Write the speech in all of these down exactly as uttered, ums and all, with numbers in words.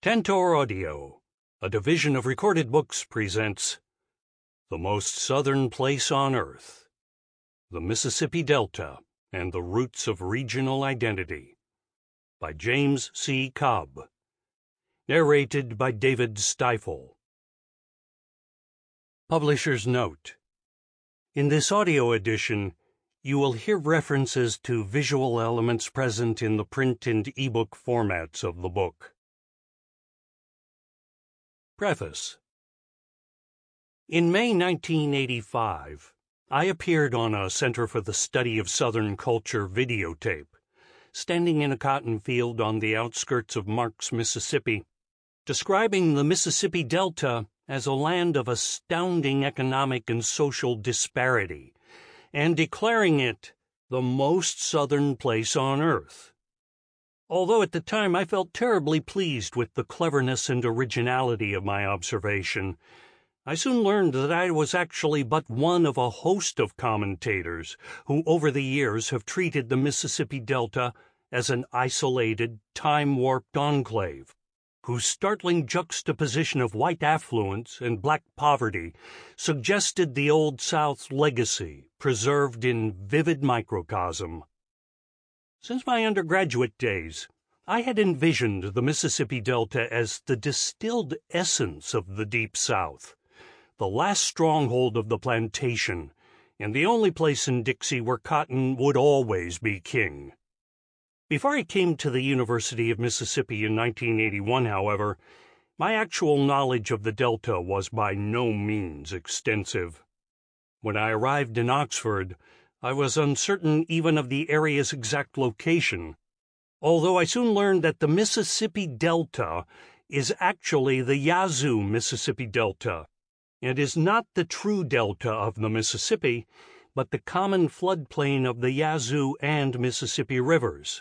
Tantor Audio, a division of Recorded Books, presents The Most Southern Place on Earth, the Mississippi Delta and the Roots of Regional Identity, by James C. Cobb. Narrated by David Stifel. Publisher's Note: in this audio edition, you will hear references to visual elements present in the print and ebook formats of the book. Preface. In May nineteen eighty-five, I appeared on a Center for the Study of Southern Culture videotape, standing in a cotton field on the outskirts of Marks, Mississippi, describing the Mississippi Delta as a land of astounding economic and social disparity, and declaring it the most southern place on earth. Although at the time I felt terribly pleased with the cleverness and originality of my observation, I soon learned that I was actually but one of a host of commentators who over the years have treated the Mississippi Delta as an isolated, time-warped enclave, whose startling juxtaposition of white affluence and black poverty suggested the Old South's legacy, preserved in vivid microcosm. Since my undergraduate days, I had envisioned the Mississippi Delta as the distilled essence of the Deep South, the last stronghold of the plantation, and the only place in Dixie where cotton would always be king. Before I came to the University of Mississippi in nineteen eighty-one, however, my actual knowledge of the Delta was by no means extensive. When I arrived in Oxford, I was uncertain even of the area's exact location, although I soon learned that the Mississippi Delta is actually the Yazoo Mississippi Delta, and is not the true delta of the Mississippi, but the common floodplain of the Yazoo and Mississippi rivers.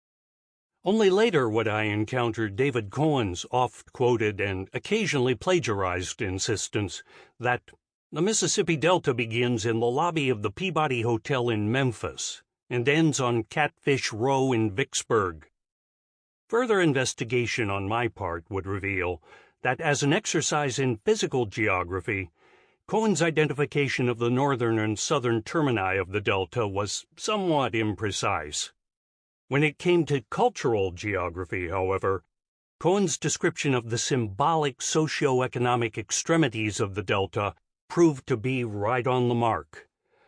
Only later would I encounter David Cohen's oft-quoted and occasionally plagiarized insistence that the Mississippi Delta begins in the lobby of the Peabody Hotel in Memphis and ends on Catfish Row in Vicksburg. Further investigation on my part would reveal that as an exercise in physical geography, Cohen's identification of the northern and southern termini of the Delta was somewhat imprecise. When it came to cultural geography, however, Cohen's description of the symbolic socio-economic extremities of the Delta proved to be right on the mark.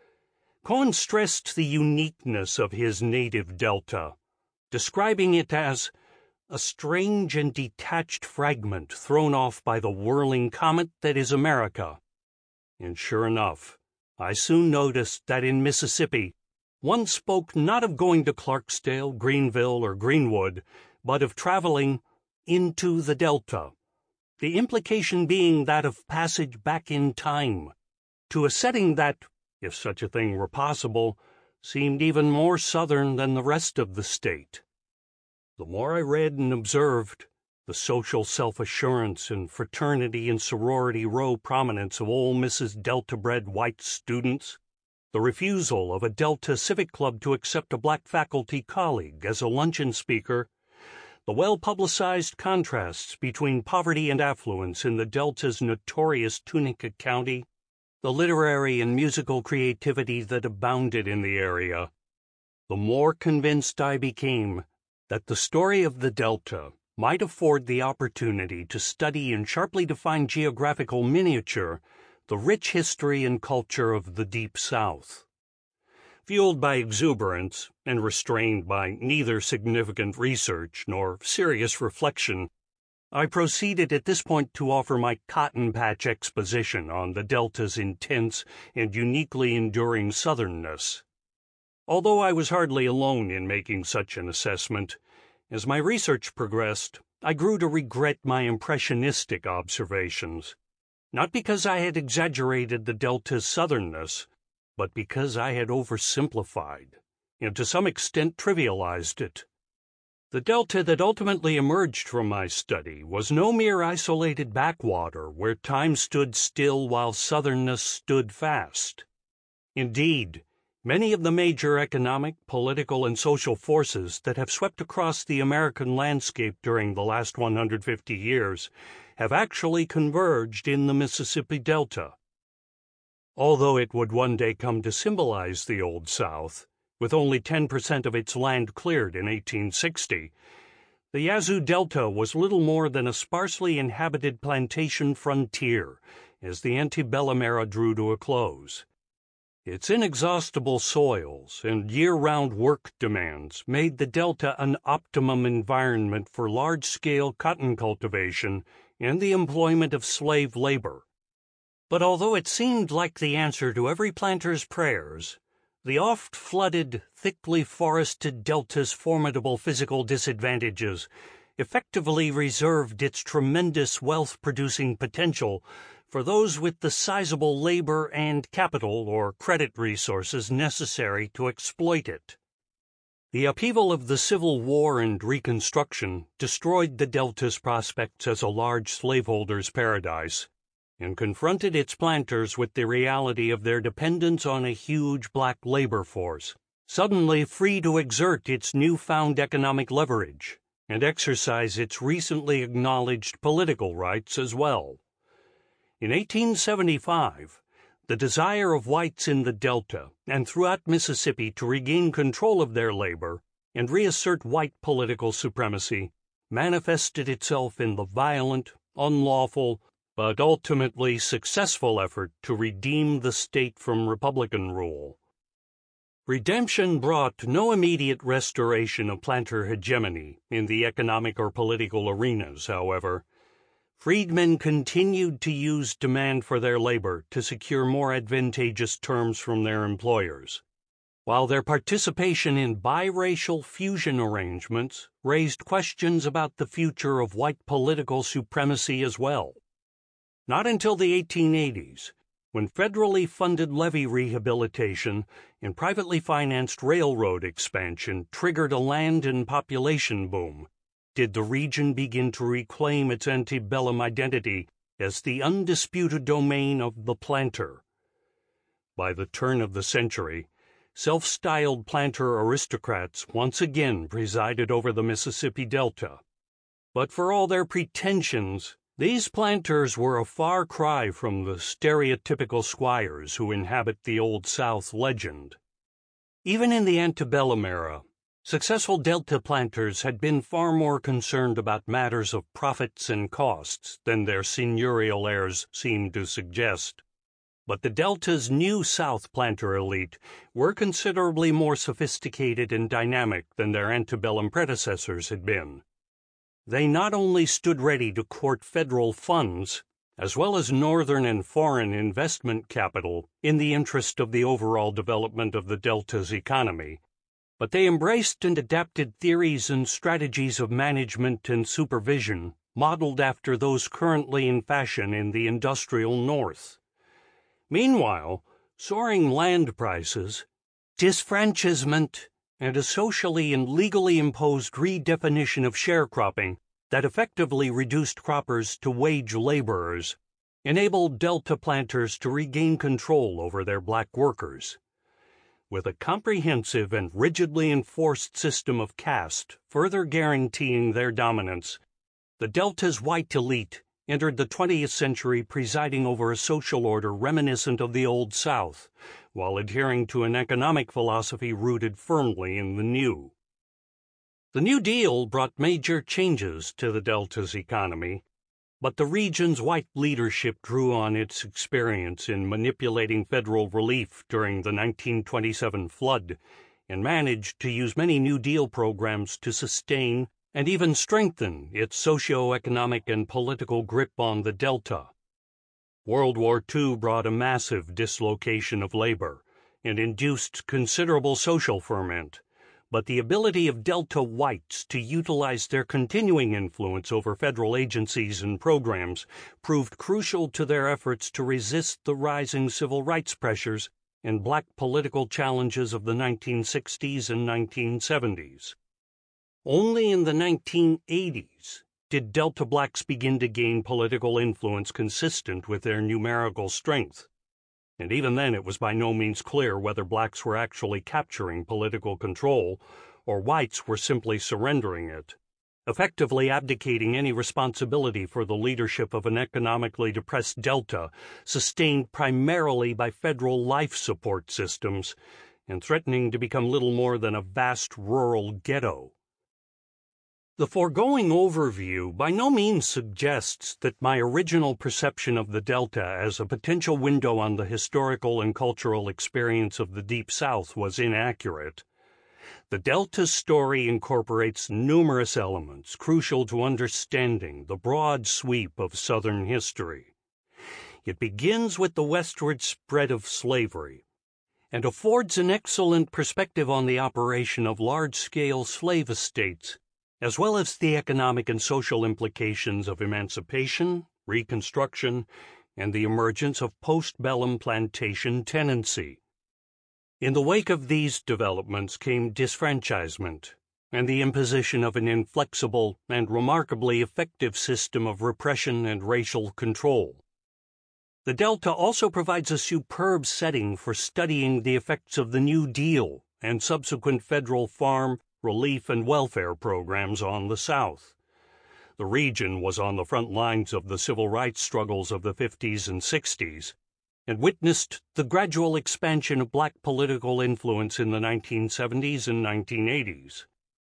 Cohen stressed the uniqueness of his native Delta, describing it as a strange and detached fragment thrown off by the whirling comet that is America. And sure enough, I soon noticed that in Mississippi, one spoke not of going to Clarksdale, Greenville, or Greenwood, but of traveling into the Delta, the implication being that of passage back in time, to a setting that, if such a thing were possible, seemed even more southern than the rest of the state. The more I read and observed, the social self-assurance and fraternity and sorority row prominence of Ole Missus Delta-bred white students, the refusal of a Delta Civic Club to accept a black faculty colleague as a luncheon speaker, the well-publicized contrasts between poverty and affluence in the Delta's notorious Tunica County, the literary and musical creativity that abounded in the area, the more convinced I became that the story of the Delta might afford the opportunity to study in sharply defined geographical miniature the rich history and culture of the Deep South. Fueled by exuberance and restrained by neither significant research nor serious reflection, I proceeded at this point to offer my cotton patch exposition on the Delta's intense and uniquely enduring southernness. Although I was hardly alone in making such an assessment, as my research progressed, I grew to regret my impressionistic observations, not because I had exaggerated the Delta's southernness, but because I had oversimplified, and to some extent trivialized it. The Delta that ultimately emerged from my study was no mere isolated backwater where time stood still while southernness stood fast. Indeed, Many of the major economic, political, and social forces that have swept across the American landscape during the last one hundred fifty years have actually converged in the Mississippi Delta. Although it would one day come to symbolize the Old South, with only ten percent of its land cleared in eighteen sixty, the Yazoo Delta was little more than a sparsely inhabited plantation frontier as the antebellum era drew to a close. Its inexhaustible soils and year-round work demands made the Delta an optimum environment for large-scale cotton cultivation and the employment of slave labor. But although it seemed like the answer to every planter's prayers, the oft-flooded, thickly forested Delta's formidable physical disadvantages effectively reserved its tremendous wealth-producing potential for those with the sizable labor and capital or credit resources necessary to exploit it. The upheaval of the Civil War and Reconstruction destroyed the Delta's prospects as a large slaveholder's paradise, and confronted its planters with the reality of their dependence on a huge black labor force, suddenly free to exert its newfound economic leverage and exercise its recently acknowledged political rights as well. In eighteen seventy-five, the desire of whites in the Delta and throughout Mississippi to regain control of their labor and reassert white political supremacy manifested itself in the violent, unlawful, but ultimately successful effort to redeem the state from Republican rule. Redemption brought no immediate restoration of planter hegemony in the economic or political arenas, however. Freedmen continued to use demand for their labor to secure more advantageous terms from their employers, while their participation in biracial fusion arrangements raised questions about the future of white political supremacy as well. Not until the eighteen eighties, when federally funded levee rehabilitation and privately financed railroad expansion triggered a land and population boom, did the region begin to reclaim its antebellum identity as the undisputed domain of the planter. By the turn of the century, self-styled planter aristocrats once again presided over the Mississippi Delta. But for all their pretensions, these planters were a far cry from the stereotypical squires who inhabit the Old South legend. Even in the antebellum era, successful Delta planters had been far more concerned about matters of profits and costs than their seigneurial heirs seemed to suggest. But the Delta's new South planter elite were considerably more sophisticated and dynamic than their antebellum predecessors had been. They not only stood ready to court federal funds, as well as northern and foreign investment capital in the interest of the overall development of the Delta's economy, but they embraced and adapted theories and strategies of management and supervision modeled after those currently in fashion in the industrial North. Meanwhile, soaring land prices, disfranchisement, and a socially and legally imposed redefinition of sharecropping that effectively reduced croppers to wage laborers enabled Delta planters to regain control over their black workers. With a comprehensive and rigidly enforced system of caste further guaranteeing their dominance, the Delta's white elite entered the twentieth century presiding over a social order reminiscent of the Old South, while adhering to an economic philosophy rooted firmly in the New. The New Deal brought major changes to the Delta's economy, but the region's white leadership drew on its experience in manipulating federal relief during the nineteen twenty-seven flood and managed to use many New Deal programs to sustain and even strengthen its socio-economic and political grip on the Delta. World War Two brought a massive dislocation of labor and induced considerable social ferment, but the ability of Delta whites to utilize their continuing influence over federal agencies and programs proved crucial to their efforts to resist the rising civil rights pressures and black political challenges of the nineteen sixties and nineteen seventies. Only in the nineteen eighties did Delta blacks begin to gain political influence consistent with their numerical strength. and even then it was by no means clear whether blacks were actually capturing political control or whites were simply surrendering it, effectively abdicating any responsibility for the leadership of an economically depressed Delta sustained primarily by federal life support systems and threatening to become little more than a vast rural ghetto. The foregoing overview by no means suggests that my original perception of the Delta as a potential window on the historical and cultural experience of the Deep South was inaccurate. The Delta's story incorporates numerous elements crucial to understanding the broad sweep of Southern history. It begins with the westward spread of slavery and affords an excellent perspective on the operation of large-scale slave estates, as well as the economic and social implications of emancipation, Reconstruction, and the emergence of postbellum plantation tenancy. In the wake of these developments came disfranchisement and the imposition of an inflexible and remarkably effective system of repression and racial control. The Delta also provides a superb setting for studying the effects of the New Deal and subsequent federal farm, relief, and welfare programs on the South. The region was on the front lines of the civil rights struggles of the fifties and sixties, and witnessed the gradual expansion of black political influence in the nineteen seventies and nineteen eighties.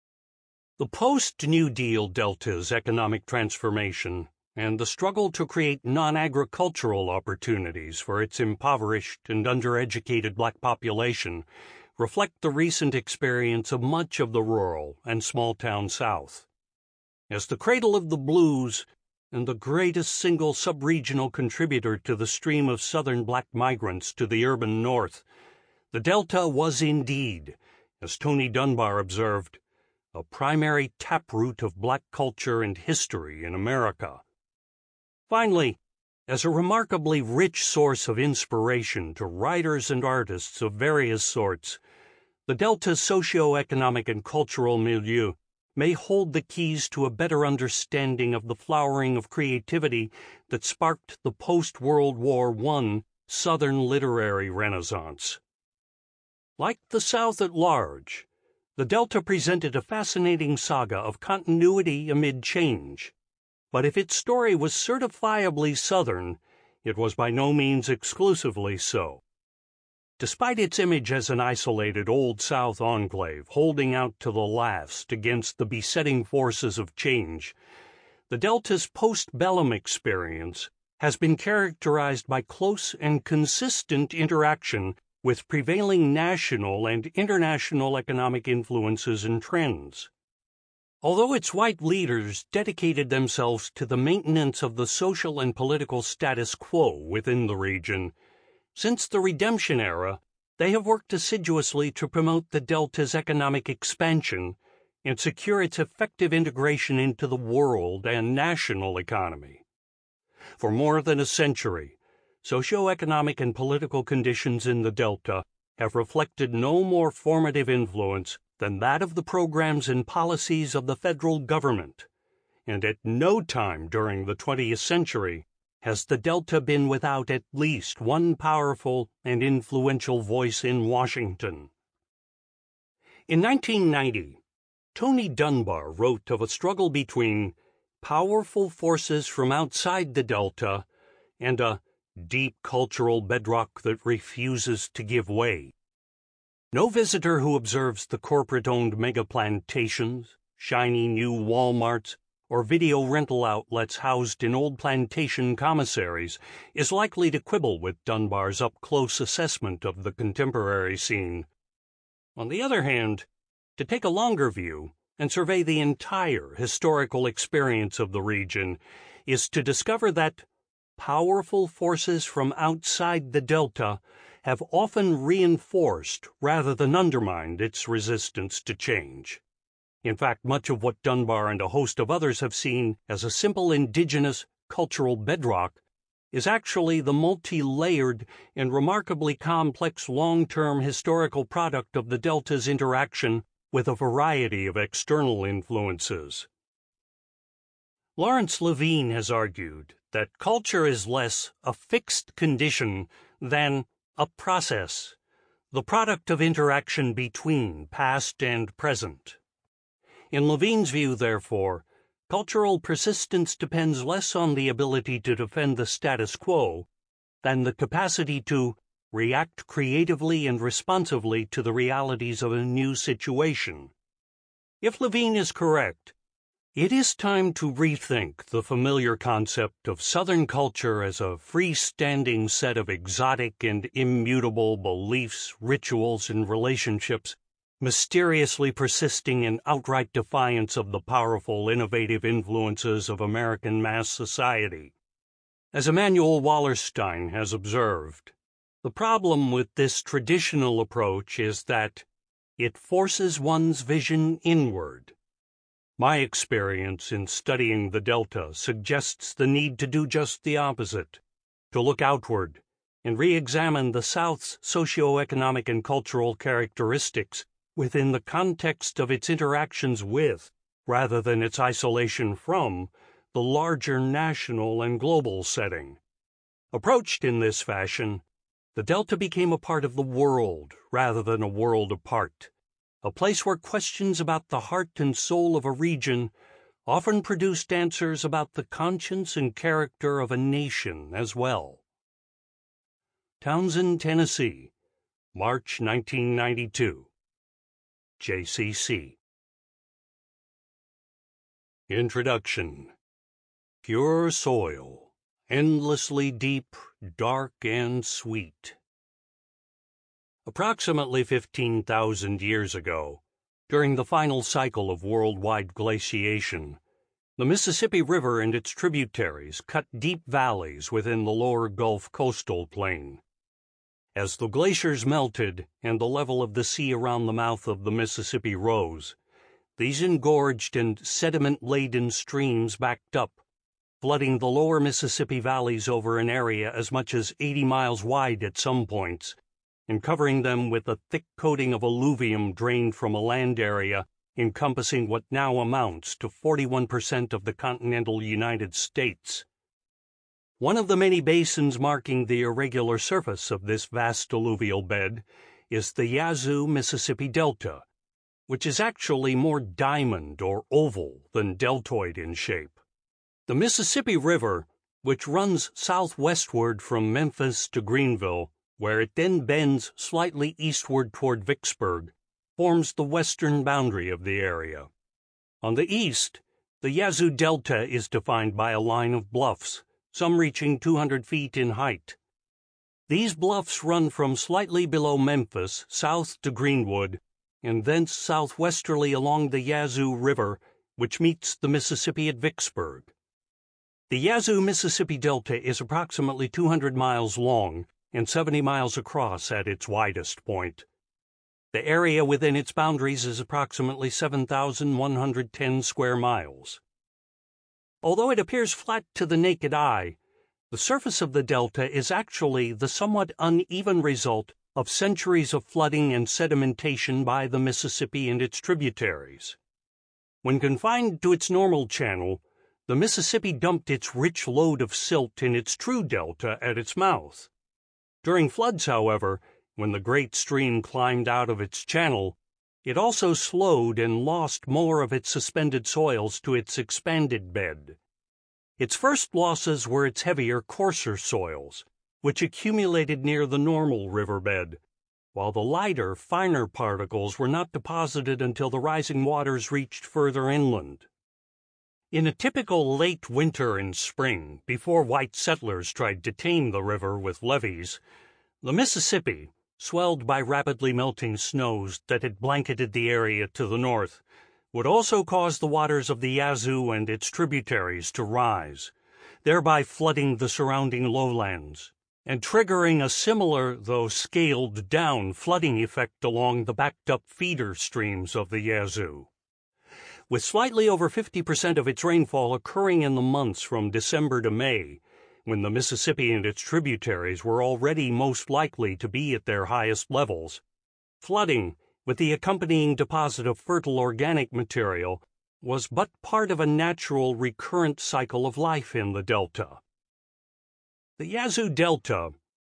The post-New Deal Delta's economic transformation and the struggle to create non-agricultural opportunities for its impoverished and undereducated black population reflect the recent experience of much of the rural and small-town South. As the cradle of the blues and the greatest single sub-regional contributor to the stream of Southern black migrants to the urban North, the Delta was indeed, as Tony Dunbar observed, a primary taproot of black culture and history in America. Finally, as a remarkably rich source of inspiration to writers and artists of various sorts, the Delta's socio-economic and cultural milieu may hold the keys to a better understanding of the flowering of creativity that sparked the post-World War One Southern literary renaissance. Like the South at large, the Delta presented a fascinating saga of continuity amid change. But if its story was certifiably Southern, it was by no means exclusively so. Despite its image as an isolated Old South enclave holding out to the last against the besetting forces of change, the Delta's post-bellum experience has been characterized by close and consistent interaction with prevailing national and international economic influences and trends. Although its white leaders dedicated themselves to the maintenance of the social and political status quo within the region, since the Redemption era, they have worked assiduously to promote the Delta's economic expansion and secure its effective integration into the world and national economy. For more than a century, socioeconomic and political conditions in the Delta have reflected no more formative influence than that of the programs and policies of the federal government, and at no time during the twentieth century has the Delta been without at least one powerful and influential voice in Washington. In nineteen ninety, Tony Dunbar wrote of a struggle between powerful forces from outside the Delta and a deep cultural bedrock that refuses to give way. No visitor who observes the corporate-owned mega plantations, shiny new Walmarts, or video rental outlets housed in old plantation commissaries is likely to quibble with Dunbar's up-close assessment of the contemporary scene. On the other hand, to take a longer view and survey the entire historical experience of the region is to discover that powerful forces from outside the Delta have often reinforced rather than undermined its resistance to change. In fact, much of what Dunbar and a host of others have seen as a simple indigenous cultural bedrock is actually the multi-layered and remarkably complex long-term historical product of the Delta's interaction with a variety of external influences. Lawrence Levine has argued that culture is less a fixed condition than a process, the product of interaction between past and present. In Levine's view, therefore, cultural persistence depends less on the ability to defend the status quo than the capacity to react creatively and responsively to the realities of a new situation. If Levine is correct, it is time to rethink the familiar concept of Southern culture as a freestanding set of exotic and immutable beliefs, rituals, and relationships, mysteriously persisting in outright defiance of the powerful, innovative influences of American mass society. As Emanuel Wallerstein has observed, the problem with this traditional approach is that it forces one's vision inward. My experience in studying the Delta suggests the need to do just the opposite, to look outward and re-examine the South's socioeconomic and cultural characteristics within the context of its interactions with, rather than its isolation from, the larger national and global setting. Approached in this fashion, the Delta became a part of the world rather than a world apart, a place where questions about the heart and soul of a region often produced answers about the conscience and character of a nation as well. Townsend, Tennessee, March nineteen ninety-two. J C C. Introduction. Pure soil, endlessly deep, dark, and sweet. Approximately fifteen thousand years ago, during the final cycle of worldwide glaciation, the Mississippi River and its tributaries cut deep valleys within the lower Gulf coastal plain. As the glaciers melted and the level of the sea around the mouth of the Mississippi rose, these engorged and sediment-laden streams backed up, flooding the lower Mississippi valleys over an area as much as eighty miles wide at some points, and covering them with a thick coating of alluvium drained from a land area encompassing what now amounts to forty-one percent of the continental United States. One of the many basins marking the irregular surface of this vast alluvial bed is the Yazoo Mississippi Delta, which is actually more diamond or oval than deltoid in shape. The Mississippi River, which runs southwestward from Memphis to Greenville, where it then bends slightly eastward toward Vicksburg, forms the western boundary of the area. On the east, the Yazoo Delta is defined by a line of bluffs, some reaching two hundred feet in height. These bluffs run from slightly below Memphis south to Greenwood, and thence southwesterly along the Yazoo River, which meets the Mississippi at Vicksburg. The Yazoo Mississippi Delta is approximately two hundred miles long and seventy miles across at its widest point. The area within its boundaries is approximately seven thousand one hundred ten square miles. Although it appears flat to the naked eye, the surface of the delta is actually the somewhat uneven result of centuries of flooding and sedimentation by the Mississippi and its tributaries. When confined to its normal channel, the Mississippi dumped its rich load of silt in its true delta at its mouth. During floods, however, when the great stream climbed out of its channel, it also slowed and lost more of its suspended soils to its expanded bed. Its first losses were its heavier, coarser soils, which accumulated near the normal riverbed, while the lighter, finer particles were not deposited until the rising waters reached further inland. In a typical late winter and spring, before white settlers tried to tame the river with levees, the Mississippi, swelled by rapidly melting snows that had blanketed the area to the north, would also cause the waters of the Yazoo and its tributaries to rise, thereby flooding the surrounding lowlands, and triggering a similar, though scaled-down, flooding effect along the backed-up feeder streams of the Yazoo. With slightly over fifty percent of its rainfall occurring in the months from December to May, when the Mississippi and its tributaries were already most likely to be at their highest levels, flooding, with the accompanying deposit of fertile organic material, was but part of a natural recurrent cycle of life in the delta. The Yazoo Delta,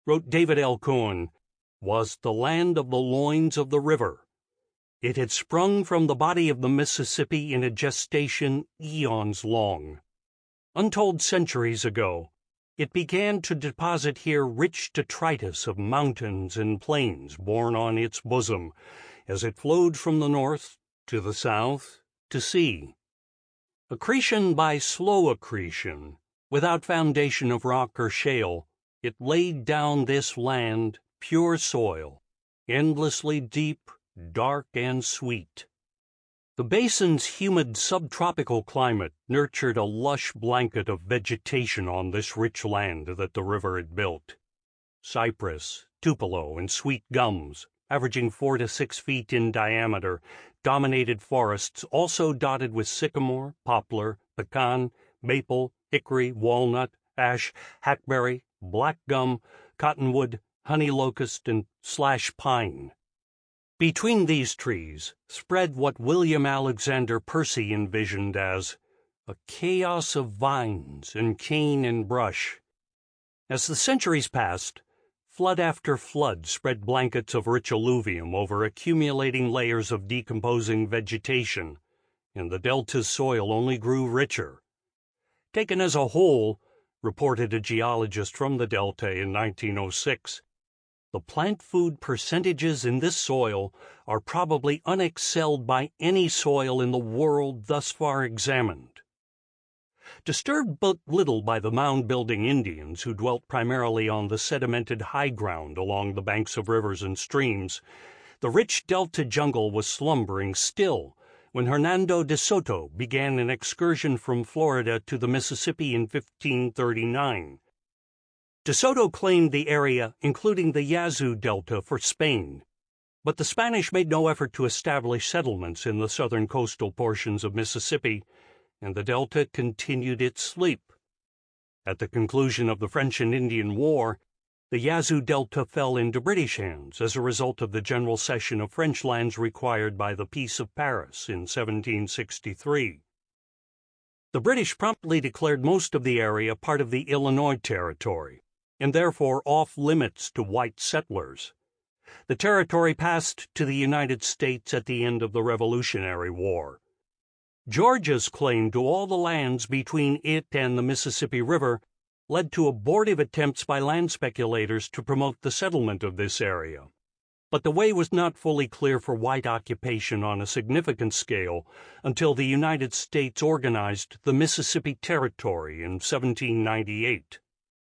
wrote David L. Cohen, was the land of the loins of the river. It had sprung from the body of the Mississippi in a gestation eons long. Untold centuries ago, it began to deposit here rich detritus of mountains and plains borne on its bosom, as it flowed from the north to the south to sea. Accretion by slow accretion, without foundation of rock or shale, it laid down this land, pure soil, endlessly deep, dark, and sweet. The basin's humid subtropical climate nurtured a lush blanket of vegetation on this rich land that the river had built. Cypress, tupelo, and sweet gums, averaging four to six feet in diameter, dominated forests also dotted with sycamore, poplar, pecan, maple, hickory, walnut, ash, hackberry, black gum, cottonwood, honey locust, and slash pine. Between these trees spread what William Alexander Percy envisioned as a chaos of vines and cane and brush. As the centuries passed, flood after flood spread blankets of rich alluvium over accumulating layers of decomposing vegetation, and the delta's soil only grew richer. Taken as a whole, reported a geologist from the delta in nineteen oh six, the plant food percentages in this soil are probably unexcelled by any soil in the world thus far examined. Disturbed but little by the mound-building Indians who dwelt primarily on the sedimented high ground along the banks of rivers and streams, the rich delta jungle was slumbering still when Hernando de Soto began an excursion from Florida to the Mississippi in fifteen thirty-nine. De Soto claimed the area, including the Yazoo Delta, for Spain, but the Spanish made no effort to establish settlements in the southern coastal portions of Mississippi, and the Delta continued its sleep. At the conclusion of the French and Indian War, the Yazoo Delta fell into British hands as a result of the general cession of French lands required by the Peace of Paris in seventeen sixty-three. The British promptly declared most of the area part of the Illinois Territory, and therefore off-limits to white settlers. The territory passed to the United States at the end of the Revolutionary War. Georgia's claim to all the lands between it and the Mississippi River led to abortive attempts by land speculators to promote the settlement of this area. But the way was not fully clear for white occupation on a significant scale until the United States organized the Mississippi Territory in seventeen ninety-eight.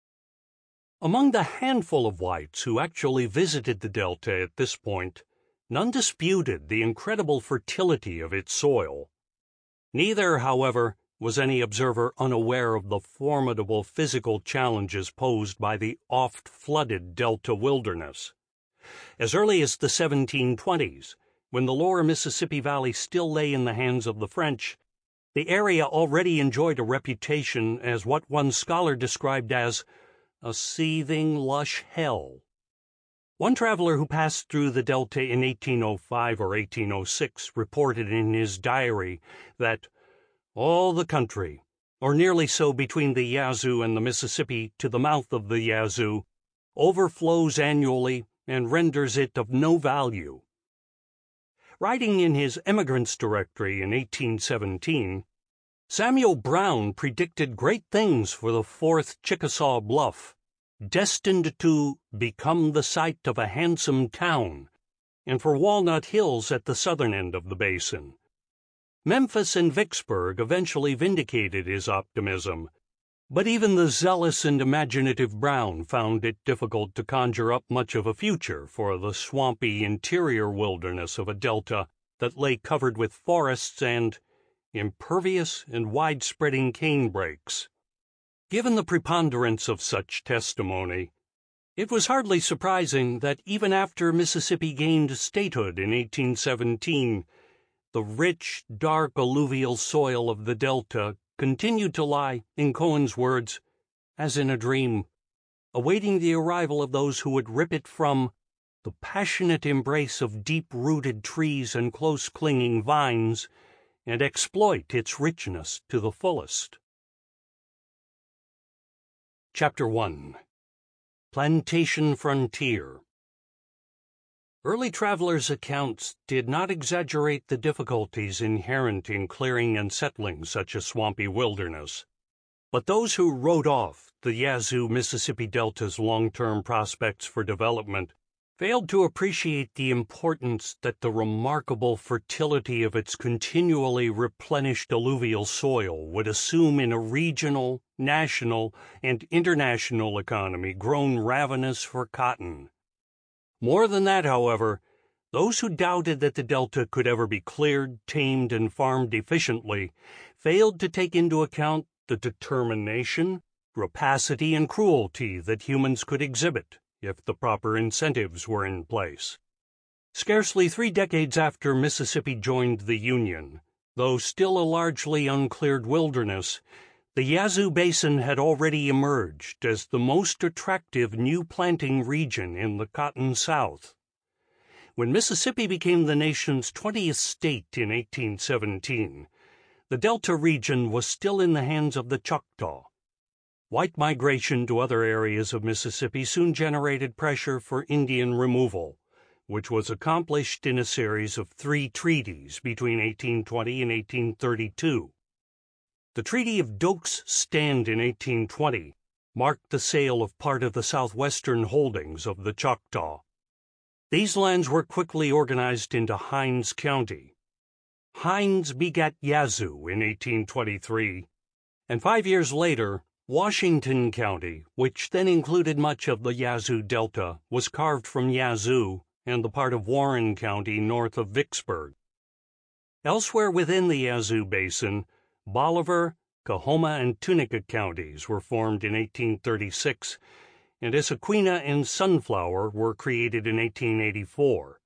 Among the handful of whites who actually visited the Delta at this point, none disputed the incredible fertility of its soil. Neither, however, was any observer unaware of the formidable physical challenges posed by the oft-flooded Delta wilderness. As early as the seventeen twenties, when the lower Mississippi Valley still lay in the hands of the French, the area already enjoyed a reputation as what one scholar described as a seething, lush hell. One traveler who passed through the Delta in eighteen oh five or eighteen oh six reported in his diary that all the country, or nearly so between the Yazoo and the Mississippi to the mouth of the Yazoo, overflows annually and renders it of no value. Writing in his Emigrant's Directory in eighteen seventeen, Samuel Brown predicted great things for the Fourth Chickasaw Bluff, destined to become the site of a handsome town, and for Walnut Hills at the southern end of the basin. Memphis and Vicksburg eventually vindicated his optimism, but even the zealous and imaginative Brown found it difficult to conjure up much of a future for the swampy interior wilderness of a delta that lay covered with forests and impervious and wide-spreading canebrakes. Given the preponderance of such testimony, it was hardly surprising that even after Mississippi gained statehood in eighteen seventeen, the rich, dark alluvial soil of the Delta continued to lie, in Cohen's words, as in a dream, awaiting the arrival of those who would rip it from the passionate embrace of deep-rooted trees and close-clinging vines and exploit its richness to the fullest. Chapter one. Plantation Frontier. Early travelers' accounts did not exaggerate the difficulties inherent in clearing and settling such a swampy wilderness. But those who wrote off the Yazoo Mississippi Delta's long-term prospects for development failed to appreciate the importance that the remarkable fertility of its continually replenished alluvial soil would assume in a regional, national, and international economy grown ravenous for cotton. More than that, however, those who doubted that the Delta could ever be cleared, tamed, and farmed efficiently failed to take into account the determination, rapacity, and cruelty that humans could exhibit if the proper incentives were in place. Scarcely three decades after Mississippi joined the Union, though still a largely uncleared wilderness, the Yazoo Basin had already emerged as the most attractive new planting region in the Cotton South. When Mississippi became the nation's twentieth state in eighteen seventeen, the Delta region was still in the hands of the Choctaw. White migration to other areas of Mississippi soon generated pressure for Indian removal, which was accomplished in a series of three treaties between eighteen twenty and eighteen thirty-two. The Treaty of Doak's Stand in eighteen twenty marked the sale of part of the southwestern holdings of the Choctaw. These lands were quickly organized into Hinds County. Hinds begat Yazoo in eighteen twenty-three, and five years later, Washington County, which then included much of the Yazoo Delta, was carved from Yazoo and the part of Warren County north of Vicksburg. Elsewhere within the Yazoo Basin, Bolivar, Coahoma, and Tunica counties were formed in eighteen thirty-six, and Issaquena and Sunflower were created in eighteen eighty-four.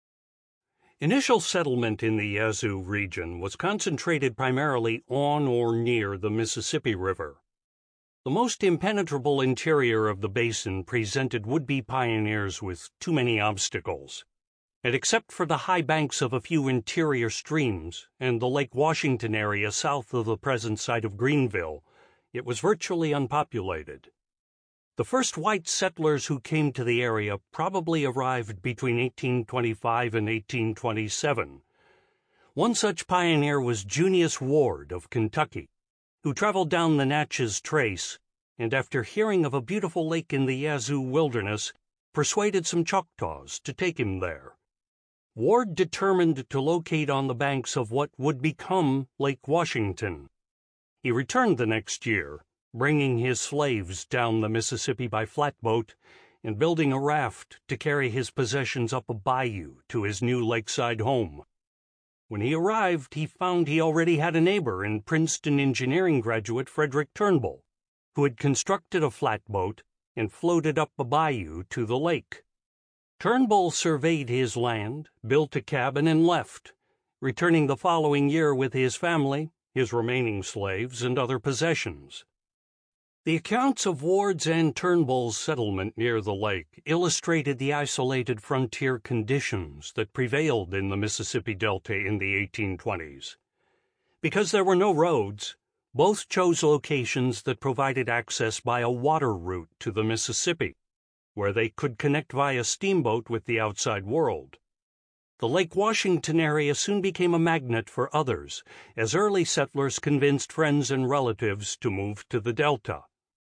Initial settlement in the Yazoo region was concentrated primarily on or near the Mississippi River. The most impenetrable interior of the basin presented would-be pioneers with too many obstacles, and except for the high banks of a few interior streams and the Lake Washington area south of the present site of Greenville, it was virtually unpopulated. The first white settlers who came to the area probably arrived between eighteen twenty-five and eighteen twenty-seven. One such pioneer was Junius Ward of Kentucky, who traveled down the Natchez Trace and, after hearing of a beautiful lake in the Yazoo wilderness, persuaded some Choctaws to take him there. Ward determined to locate on the banks of what would become Lake Washington. He returned the next year, bringing his slaves down the Mississippi by flatboat and building a raft to carry his possessions up a bayou to his new lakeside home. When he arrived, he found he already had a neighbor in Princeton engineering graduate Frederick Turnbull, who had constructed a flatboat and floated up a bayou to the lake. Turnbull surveyed his land, built a cabin, and left, returning the following year with his family, his remaining slaves, and other possessions. The accounts of Ward's and Turnbull's settlement near the lake illustrated the isolated frontier conditions that prevailed in the Mississippi Delta in the eighteen twenties. Because there were no roads, both chose locations that provided access by a water route to the Mississippi, where they could connect via steamboat with the outside world. The Lake Washington area soon became a magnet for others, as early settlers convinced friends and relatives to move to the Delta.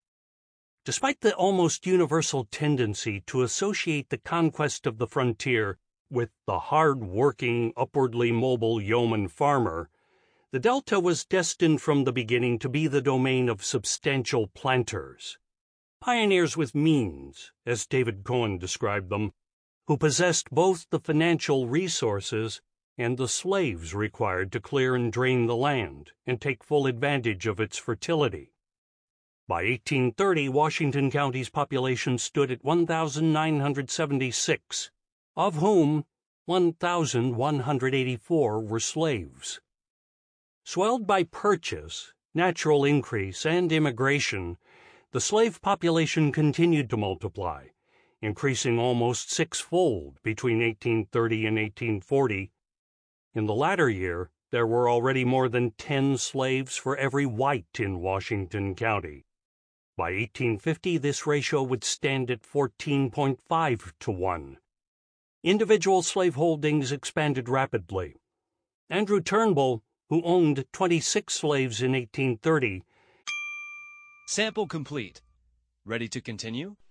Despite the almost universal tendency to associate the conquest of the frontier with the hard-working, upwardly mobile yeoman farmer, the Delta was destined from the beginning to be the domain of substantial planters. Pioneers with means, as David Cohen described them, who possessed both the financial resources and the slaves required to clear and drain the land and take full advantage of its fertility. By eighteen thirty, Washington County's population stood at one thousand nine hundred seventy-six, of whom one thousand one hundred eighty-four were slaves. Swelled by purchase, natural increase, and immigration, the slave population continued to multiply, increasing almost sixfold between eighteen thirty and eighteen forty. In the latter year, there were already more than ten slaves for every white in Washington County. By eighteen fifty, this ratio would stand at fourteen point five to one. Individual slaveholdings expanded rapidly. Andrew Turnbull, who owned twenty-six slaves in eighteen thirty, Sample complete. Ready to continue?